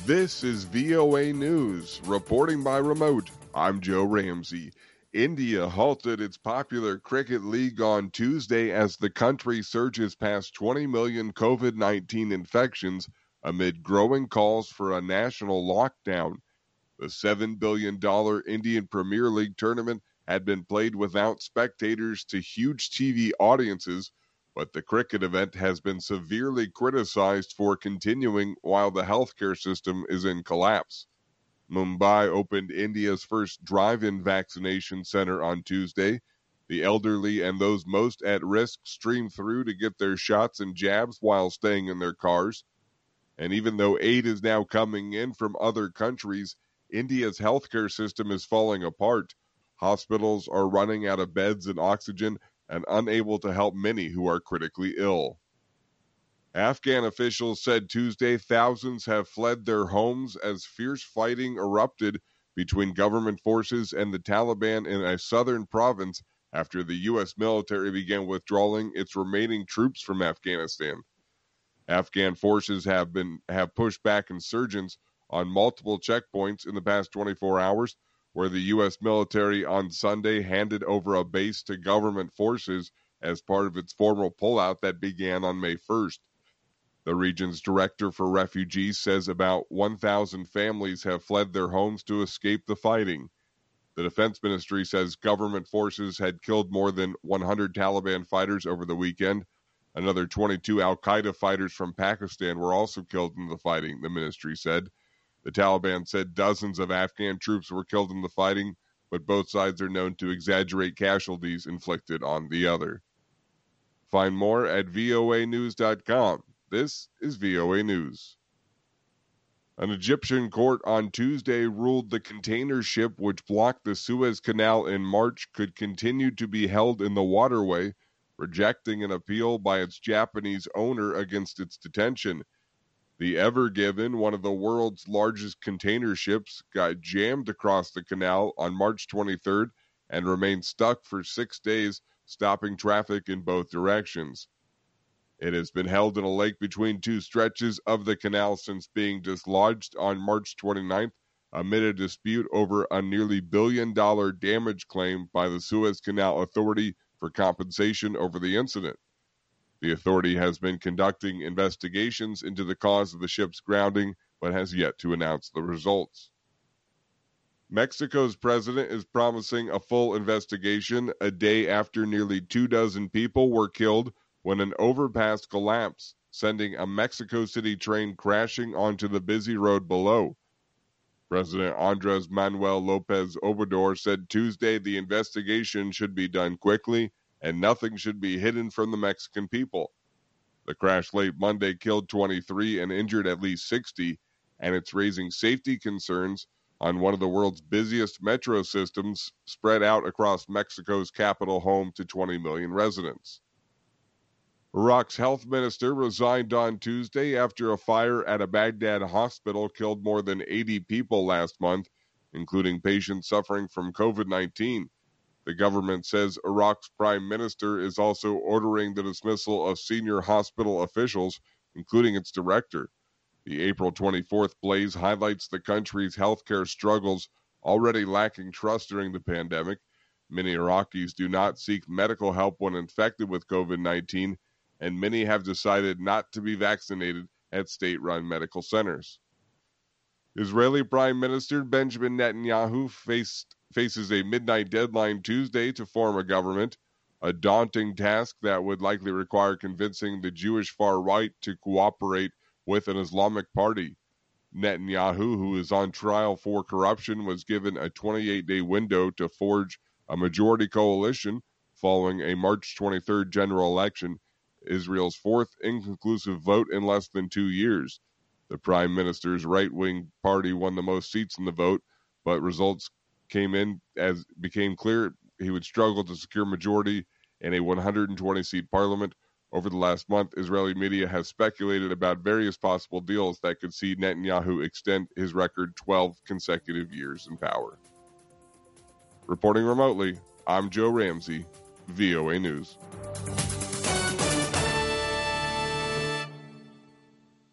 This is VOA News, reporting by remote. I'm Joe Ramsey. India halted its popular cricket league on Tuesday as the country surges past 20 million COVID-19 infections amid growing calls for a national lockdown. The $7 billion Indian Premier League tournament had been played without spectators to huge TV audiences, but the cricket event has been severely criticized for continuing while the healthcare system is in collapse. Mumbai opened India's first drive-in vaccination center on Tuesday. The elderly and those most at risk streamed through to get their shots and jabs while staying in their cars. And even though aid is now coming in from other countries, India's healthcare system is falling apart. Hospitals are running out of beds and oxygen and unable to help many who are critically ill. Afghan officials said Tuesday thousands have fled their homes as fierce fighting erupted between government forces and the Taliban in a southern province after the U.S. military began withdrawing its remaining troops from Afghanistan. Afghan forces have pushed back insurgents on multiple checkpoints in the past 24 hours, where the U.S. military on Sunday handed over a base to government forces as part of its formal pullout that began on May 1st. The region's director for refugees says about 1,000 families have fled their homes to escape the fighting. The defense ministry says government forces had killed more than 100 Taliban fighters over the weekend. Another 22 al-Qaeda fighters from Pakistan were also killed in the fighting, the ministry said. The Taliban said dozens of Afghan troops were killed in the fighting, but both sides are known to exaggerate casualties inflicted on the other. Find more at voanews.com. This is VOA News. An Egyptian court on Tuesday ruled the container ship which blocked the Suez Canal in March could continue to be held in the waterway, rejecting an appeal by its Japanese owner against its detention. The Ever Given, one of the world's largest container ships, got jammed across the canal on March 23rd and remained stuck for 6 days, stopping traffic in both directions. It has been held in a lake between two stretches of the canal since being dislodged on March 29th amid a dispute over a nearly $1 billion damage claim by the Suez Canal Authority for compensation over the incident. The authority has been conducting investigations into the cause of the ship's grounding, but has yet to announce the results. Mexico's president is promising a full investigation a day after nearly 24 people were killed when an overpass collapsed, sending a Mexico City train crashing onto the busy road below. President Andres Manuel Lopez Obrador said Tuesday the investigation should be done quickly and nothing should be hidden from the Mexican people. The crash late Monday killed 23 and injured at least 60, and it's raising safety concerns on one of the world's busiest metro systems spread out across Mexico's capital, home to 20 million residents. Iraq's health minister resigned on Tuesday after a fire at a Baghdad hospital killed more than 80 people last month, including patients suffering from COVID-19. The government says Iraq's prime minister is also ordering the dismissal of senior hospital officials, including its director. The April 24th blaze highlights the country's healthcare struggles, already lacking trust during the pandemic. Many Iraqis do not seek medical help when infected with COVID-19, and many have decided not to be vaccinated at state-run medical centers. Israeli Prime Minister Benjamin Netanyahu faces a midnight deadline Tuesday to form a government, a daunting task that would likely require convincing the Jewish far right to cooperate with an Islamic party. Netanyahu, who is on trial for corruption, was given a 28-day window to forge a majority coalition following a March 23rd general election, Israel's fourth inconclusive vote in less than 2 years. The prime minister's right-wing party won the most seats in the vote, but results came in as it became clear he would struggle to secure majority in a 120-seat parliament. Over the last month, Israeli media has speculated about various possible deals that could see Netanyahu extend his record 12 consecutive years in power. Reporting remotely, I'm Joe Ramsey, VOA News.